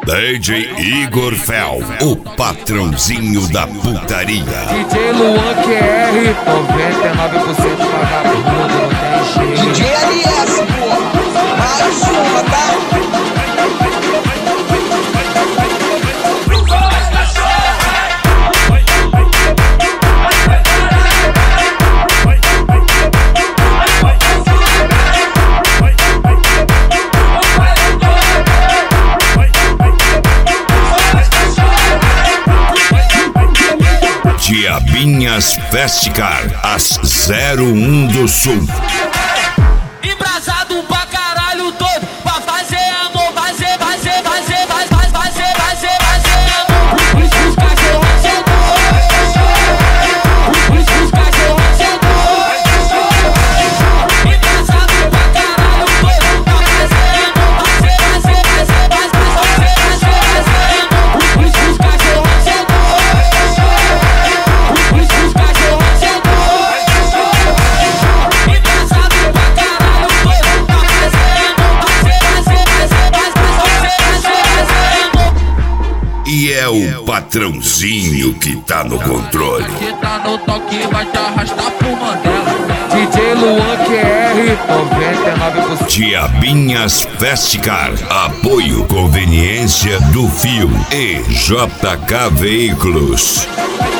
DJ Igor Fel, o patrãozinho da putaria. DJ Luan QR, 99% vagabundo, não tem jeito. DJ LS, porra, mais uma, tá? Diabinhas Festicar, as 01 do Sul. Embrasado pra caralho todo, pra fazer amor, fazer amor. Os cachorros chegou. Os cachorros chegou. Embrasado pra caralho todo, pra fazer amor, fazer amor. Os cachorros chegou. E é o patrãozinho que tá no controle. Que tá no toque, vai te arrastar pro Mandela. DJ Luan QR, 99%. Diabinhas Festicar, apoio Conveniência do Fio e JK Veículos.